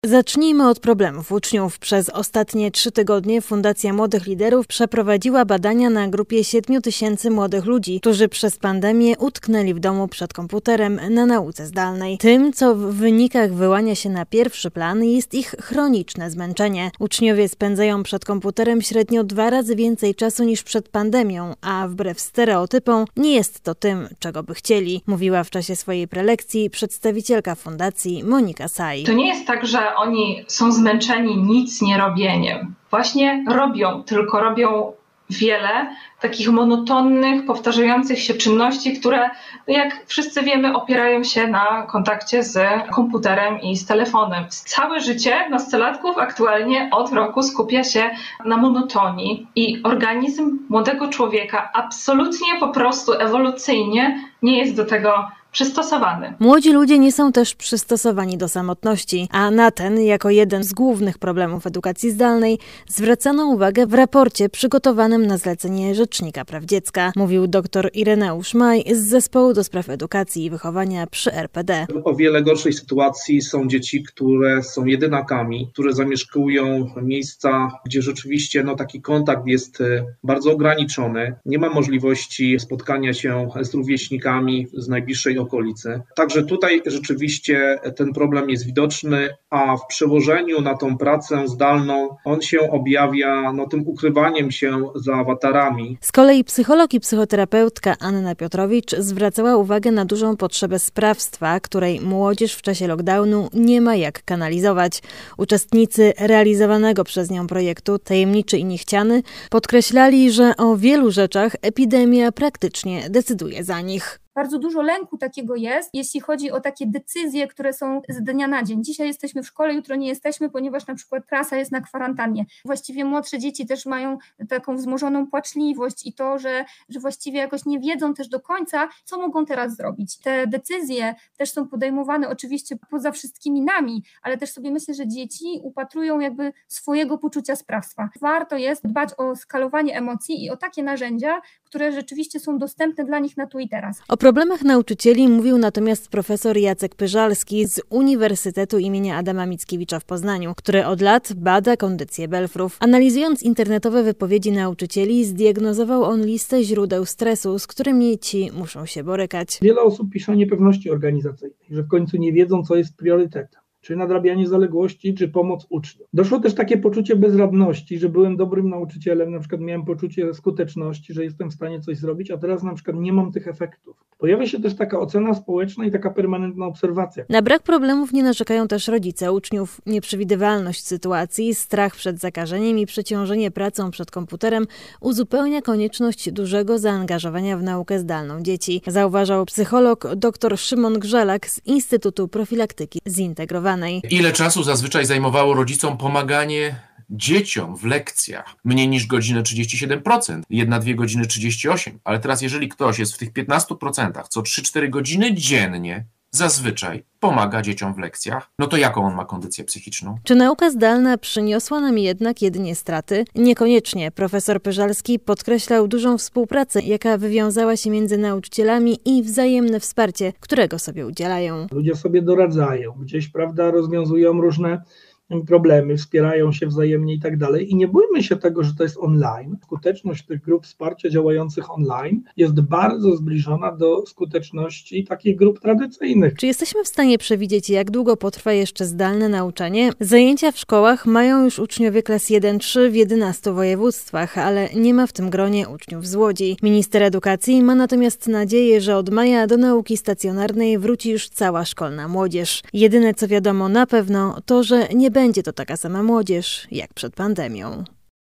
Zacznijmy od problemów uczniów. Przez ostatnie 3 tygodnie Fundacja Młodych Liderów przeprowadziła badania na grupie 7 000 młodych ludzi, którzy przez pandemię utknęli w domu przed komputerem na nauce zdalnej. Tym, co w wynikach wyłania się na pierwszy plan, jest ich chroniczne zmęczenie. Uczniowie spędzają przed komputerem średnio 2 razy więcej czasu niż przed pandemią, a wbrew stereotypom nie jest to tym, czego by chcieli, mówiła w czasie swojej prelekcji przedstawicielka fundacji Monika Saj. To nie jest tak, że oni są zmęczeni nic nie robieniem. Właśnie robią, tylko robią wiele takich monotonnych, powtarzających się czynności, które, jak wszyscy wiemy, opierają się na kontakcie z komputerem i z telefonem. Całe życie nastolatków aktualnie od roku skupia się na monotonii i organizm młodego człowieka absolutnie po prostu ewolucyjnie nie jest do tego przystosowany. Młodzi ludzie nie są też przystosowani do samotności, a na ten, jako jeden z głównych problemów edukacji zdalnej, zwracano uwagę w raporcie przygotowanym na zlecenie Rzecznika Praw Dziecka, mówił dr Ireneusz Maj z Zespołu do Spraw Edukacji i Wychowania przy RPD. W o wiele gorszej sytuacji są dzieci, które są jedynakami, które zamieszkują miejsca, gdzie rzeczywiście taki kontakt jest bardzo ograniczony. Nie ma możliwości spotkania się z rówieśnikami z najbliższej okolicy. Także tutaj rzeczywiście ten problem jest widoczny, a w przełożeniu na tą pracę zdalną on się objawia tym ukrywaniem się za awatarami. Z kolei psycholog i psychoterapeutka Anna Piotrowicz zwracała uwagę na dużą potrzebę sprawstwa, której młodzież w czasie lockdownu nie ma jak kanalizować. Uczestnicy realizowanego przez nią projektu Tajemniczy i Niechciany podkreślali, że o wielu rzeczach epidemia praktycznie decyduje za nich. Bardzo dużo lęku takiego jest, jeśli chodzi o takie decyzje, które są z dnia na dzień. Dzisiaj jesteśmy w szkole, jutro nie jesteśmy, ponieważ na przykład klasa jest na kwarantannie. Właściwie młodsze dzieci też mają taką wzmożoną płaczliwość i to, że właściwie jakoś nie wiedzą też do końca, co mogą teraz zrobić. Te decyzje też są podejmowane oczywiście poza wszystkimi nami, ale też sobie myślę, że dzieci upatrują jakby swojego poczucia sprawstwa. Warto jest dbać o skalowanie emocji i o takie narzędzia, które rzeczywiście są dostępne dla nich na tu i teraz. O problemach nauczycieli mówił natomiast profesor Jacek Pyżalski z Uniwersytetu im. Adama Mickiewicza w Poznaniu, który od lat bada kondycję belfrów. Analizując internetowe wypowiedzi nauczycieli, zdiagnozował on listę źródeł stresu, z którymi ci muszą się borykać. Wiele osób pisze o niepewności organizacyjnej, że w końcu nie wiedzą, co jest priorytetem. Czy nadrabianie zaległości, czy pomoc uczniom. Doszło też takie poczucie bezradności, że byłem dobrym nauczycielem, na przykład miałem poczucie skuteczności, że jestem w stanie coś zrobić, a teraz na przykład nie mam tych efektów. Pojawia się też taka ocena społeczna i taka permanentna obserwacja. Na brak problemów nie narzekają też rodzice uczniów. Nieprzewidywalność sytuacji, strach przed zakażeniem i przeciążenie pracą przed komputerem uzupełnia konieczność dużego zaangażowania w naukę zdalną dzieci, zauważał psycholog dr Szymon Grzelak z Instytutu Profilaktyki Zintegrowanej. Ile czasu zazwyczaj zajmowało rodzicom pomaganie dzieciom w lekcjach? Mniej niż godzinę 37%, 1-2 godziny 38%. Ale teraz jeżeli ktoś jest w tych 15%, co 3-4 godziny dziennie zazwyczaj pomaga dzieciom w lekcjach, to jaką on ma kondycję psychiczną? Czy nauka zdalna przyniosła nam jednak jedynie straty? Niekoniecznie. Profesor Pyżalski podkreślał dużą współpracę, jaka wywiązała się między nauczycielami i wzajemne wsparcie, którego sobie udzielają. Ludzie sobie doradzają, gdzieś, rozwiązują różne problemy, wspierają się wzajemnie i tak dalej. I nie bójmy się tego, że to jest online. Skuteczność tych grup wsparcia działających online jest bardzo zbliżona do skuteczności takich grup tradycyjnych. Czy jesteśmy w stanie przewidzieć, jak długo potrwa jeszcze zdalne nauczanie? Zajęcia w szkołach mają już uczniowie klas 1-3 w 11 województwach, ale nie ma w tym gronie uczniów z Łodzi. Minister edukacji ma natomiast nadzieję, że od maja do nauki stacjonarnej wróci już cała szkolna młodzież. Jedyne co wiadomo na pewno to, że nie będzie to taka sama młodzież jak przed pandemią.